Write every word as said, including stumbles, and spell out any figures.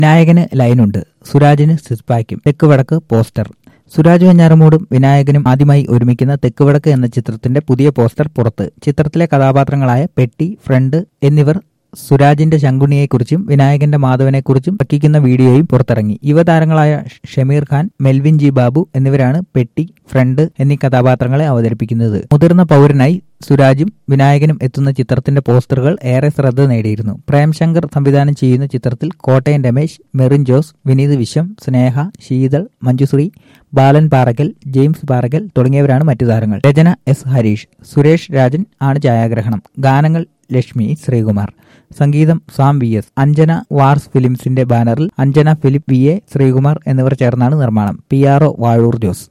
വിനായകന് ലൈനുണ്ട്, സുരാജിന് six പാക്കും. തെക്ക് വടക്ക് poster. Suraj വെഞ്ഞാറമൂടും വിനായകനും ആദ്യമായി ഒരുമിക്കുന്ന തെക്ക് വടക്ക് എന്ന ചിത്രത്തിന്റെ പുതിയ പോസ്റ്റർ പുറത്ത്. ചിത്രത്തിലെ കഥാപാത്രങ്ങളായ പെട്ടി, ഫ്രണ്ട് എന്നിവർ സുരാജിന്റെ ശങ്കുണ്ണിയെക്കുറിച്ചും വിനായകന്റെ മാധവനെക്കുറിച്ചും പഠിക്കുന്ന വീഡിയോയും പുറത്തിറങ്ങി. യുവതാരങ്ങളായ ഷമീർ ഖാൻ, മെൽവിൻ ജി ബാബു എന്നിവരാണ് പെട്ടി, ഫ്രണ്ട് എന്നീ കഥാപാത്രങ്ങളെ അവതരിപ്പിക്കുന്നത്. മുതിർന്ന പൗരനായി സുരാജും വിനായകനും എത്തുന്ന ചിത്രത്തിന്റെ പോസ്റ്ററുകൾ ഏറെ ശ്രദ്ധ നേടിയിരുന്നു. പ്രേംശങ്കർ സംവിധാനം ചെയ്യുന്ന ചിത്രത്തിൽ കോട്ടയം രമേശ്, മെറിൻ ജോസ്, വിനീത് വിശ്വം, സ്നേഹ, ശീതൾ, മഞ്ജുശ്രീ, ബാലൻ പാറക്കൽ, ജെയിംസ് പാറക്കൽ തുടങ്ങിയവരാണ് മറ്റു താരങ്ങൾ. രചന എസ് ഹരീഷ്, സുരേഷ് രാജൻ ആണ് ഛായാഗ്രഹണം. ഗാനങ്ങൾ ലക്ഷ്മി ശ്രീകുമാർ, സംഗീതം സാം വി എസ്. അഞ്ജന വാർസ് ഫിലിംസിന്റെ ബാനറിൽ Anjana Philip, V A Sreekumar എന്നിവർ ചേർന്നാണ് നിർമ്മാണം. P R O Vazhoor Jose.